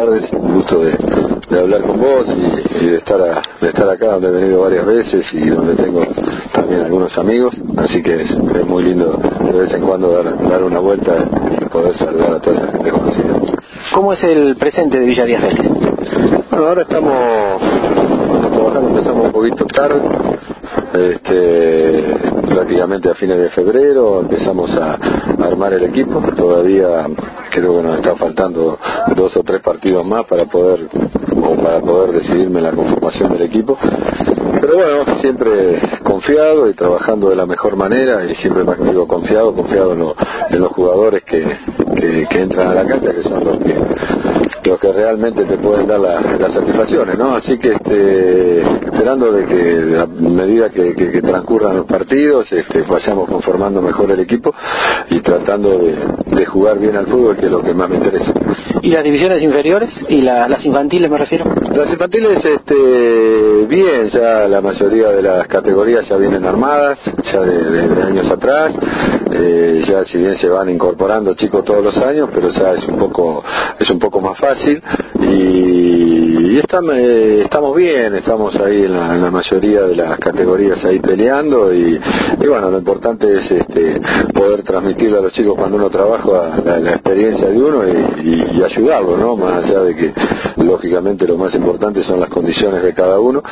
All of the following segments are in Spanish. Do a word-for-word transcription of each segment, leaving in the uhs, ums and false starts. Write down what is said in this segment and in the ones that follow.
tardes, un gusto de, de hablar con vos y, y de, estar a, de estar acá donde he venido varias veces y donde tengo también algunos amigos, así que es, es muy lindo de vez en cuando dar, dar una vuelta y poder saludar a toda esa gente conocida. ¿Cómo es el presente de Villa Díaz Vélez? Bueno, ahora estamos, estamos trabajando, empezamos un poquito tarde, este, prácticamente a fines de febrero empezamos a, a armar el equipo. Todavía creo que nos está faltando dos o tres partidos más para poder o para poder decidirme la conformación del equipo, pero bueno, siempre confiado y trabajando de la mejor manera, y siempre más digo confiado, confiado en, lo, en los jugadores que, que, que entran a la cancha, que son los que los que realmente te pueden dar la, las satisfacciones, ¿no? Así que este, esperando de que a medida que, que, que transcurran los partidos este, vayamos conformando mejor el equipo y tratando de, de jugar bien al fútbol, que es lo que más me interesa. ¿Y las divisiones inferiores? ¿Y la, las infantiles me refiero? Las infantiles, este, bien, ya la mayoría de las categorías ya vienen armadas, ya de, de, de años atrás, eh, ya si bien se van incorporando chicos todos los años, pero ya es un poco, es un poco más fácil, y, y estamos, eh, estamos bien, estamos ahí en la, en la mayoría de las categorías ahí peleando, y, y bueno, lo importante es este, poder transmitirle a los chicos cuando uno trabaja la, la experiencia de uno y, y, y ayudarlo, ¿no? Más allá de que lógicamente lo más importante son las condiciones de cada uno,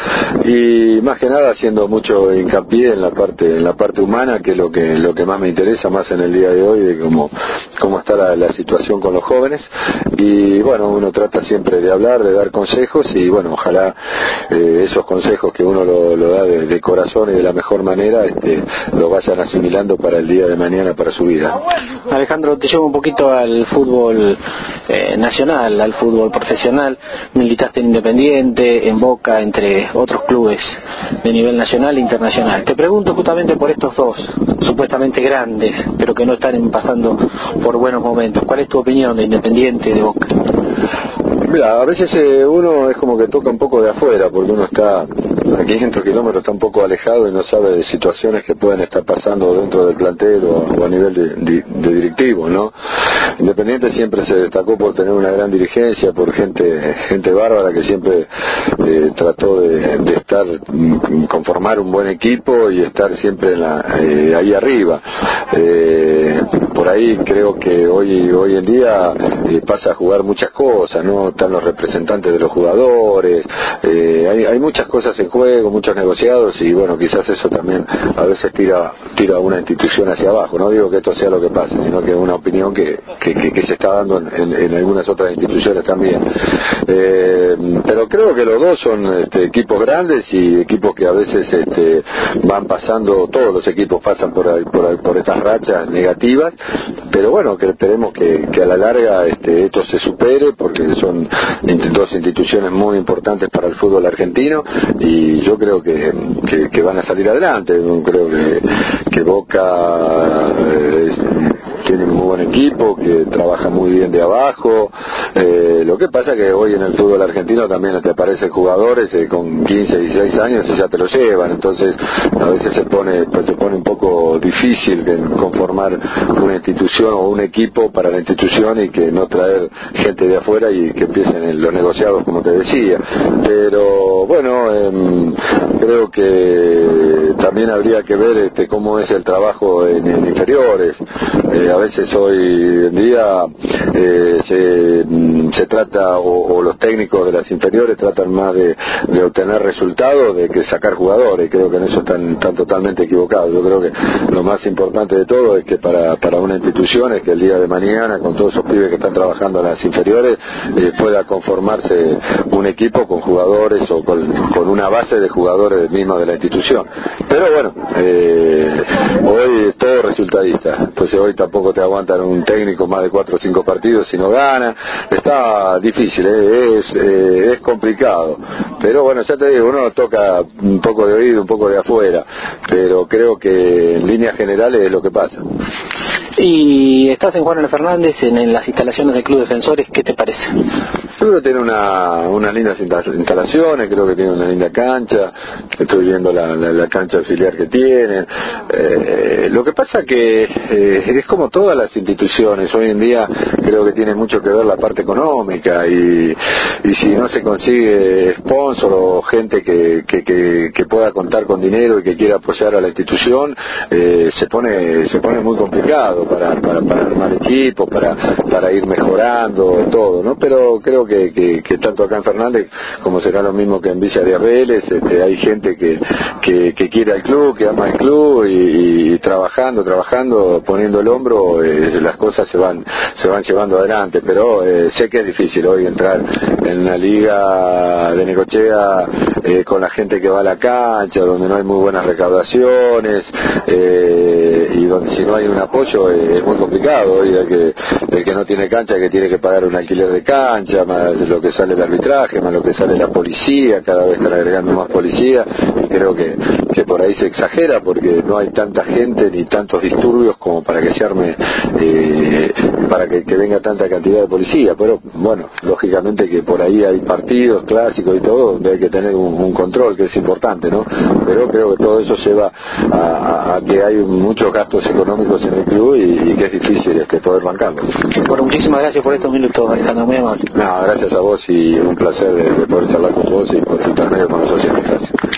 y más que nada haciendo mucho hincapié en la parte en la parte humana, que es lo que lo que más me interesa más en el día de hoy, de cómo cómo está la, la situación con los jóvenes. Y bueno, uno trata siempre de hablar, de dar consejos, y bueno, ojalá eh, esos consejos que uno lo, lo da de, de corazón y de la mejor manera este, lo vayan asimilando para el día de mañana, para su vida. Alejandro, te llevo un poquito al fútbol eh, nacional, al fútbol profesional. Militaste en Independiente, en Boca, entre otros clubes de nivel nacional e internacional. Te pregunto justamente por estos dos, supuestamente grandes, pero que no están pasando por buenos momentos. ¿Cuál es tu opinión de Independiente y de Boca? Mira, a veces eh, uno es como que toca un poco de afuera, porque uno está a quinientos kilómetros, está un poco alejado y no sabe de situaciones que pueden estar pasando dentro del plantel o, o a nivel de, de, de directivo, ¿no? Independiente siempre se destacó por tener una gran dirigencia, por gente gente bárbara que siempre eh, trató de, de estar, conformar un buen equipo y estar siempre en la, eh, ahí arriba. Eh, por ahí creo que hoy hoy en día eh, pasa a jugar muchas cosas, ¿no? Están los representantes de los jugadores, eh, hay, hay muchas cosas en juego, muchos negociados, y bueno, quizás eso también a veces tira tira a una institución hacia abajo. No digo que esto sea lo que pase, sino que es una opinión que, que, que, que se está dando en, en, en algunas otras instituciones también. Eh, pero creo que los dos son este, equipos grandes y equipos que a veces este, van pasando, todos los equipos pasan por, ahí, por, ahí, por estas rachas negativas, pero bueno, que esperemos que, que a la larga este, esto se supere, porque son dos instituciones muy importantes para el fútbol argentino, y yo creo que, que, que van a salir adelante. Yo creo que, que Boca eh, tiene un muy buen equipo, que trabaja muy bien de abajo. Eh, lo que pasa que hoy en el fútbol argentino también te aparecen jugadores eh, con quince, dieciséis años y ya te lo llevan, entonces a veces se pone pues se pone un poco difícil de conformar una institución o un equipo para la institución, y que no traer gente de afuera y que empiecen los negociados, como te decía. Pero bueno, eh, creo que también habría que ver este, cómo es el trabajo en, en inferiores. Eh, a veces hoy en día eh, se, se trata, o, o los técnicos de las inferiores tratan más de, de obtener resultados de que sacar jugadores, y creo que en eso están, están totalmente equivocados. Yo creo que lo más importante de todo es que para, para una institución es que el día de mañana, con todos esos pibes que están trabajando en las inferiores, eh, pueda conformarse un equipo con jugadores o con, con una base de jugadores mismos de la institución. Pero bueno, eh, hoy es todo resultadista, entonces hoy tampoco te aguantan un técnico más de cuatro o cinco partidos si no gana. Está difícil, eh, es, eh, es complicado, pero bueno, ya te digo, uno toca un poco de oído, un poco de afuera, pero creo que en líneas generales es lo que pasa. Y estás en Juan Fernández, en, en las instalaciones del Club Defensores, ¿qué te parece? Yo creo que tiene una, unas lindas instalaciones, creo que tiene una linda cancha, estoy viendo la, la, la cancha auxiliar que tiene. Eh, lo que pasa que eh, es como todas las instituciones, hoy en día creo que tiene mucho que ver la parte económica y, y si no se consigue sponsor o gente que, que, que, que pueda contar con dinero y que quiera apoyar a la institución, eh, se pone se pone muy complicado para, para, para armar equipos, para, para ir mejorando todo, ¿no? Pero creo que, que, que tanto acá en Fernández como será lo mismo que en Villa de Vélez, este, hay gente que, que, que quiere al club, que ama el club y, y trabajando, trabajando, poniendo el hombro, eh, las cosas se van se van llevando adelante, pero eh, sé que es difícil hoy entrar en la liga de Necochea eh, con la gente que va a la cancha, donde no hay muy buenas recaudaciones eh, y donde si no hay un apoyo eh, es muy complicado. Hoy el que, el que no tiene cancha, que tiene que pagar un alquiler de cancha, más lo que sale el arbitraje, más lo que sale la policía, cada vez están agregando más policía, y creo que, que por ahí se exagera porque no hay tanta gente ni tantos disturbios como para que se arme, eh, para que, que venga tanta cantidad de policía. Pero bueno, lógicamente que por ahí hay partidos clásicos y todo donde hay que tener un, un control, que es importante, ¿no? Pero creo que todo eso lleva a, a, a que hay muchos gastos económicos en el club y, y que es difícil este, poder bancarlos. Bueno, muchísimas gracias por estos minutos, Alejandro, muy amable. No, gracias a vos y un placer de, de poder charlar con vos y por tu intermedio con los socios. Gracias.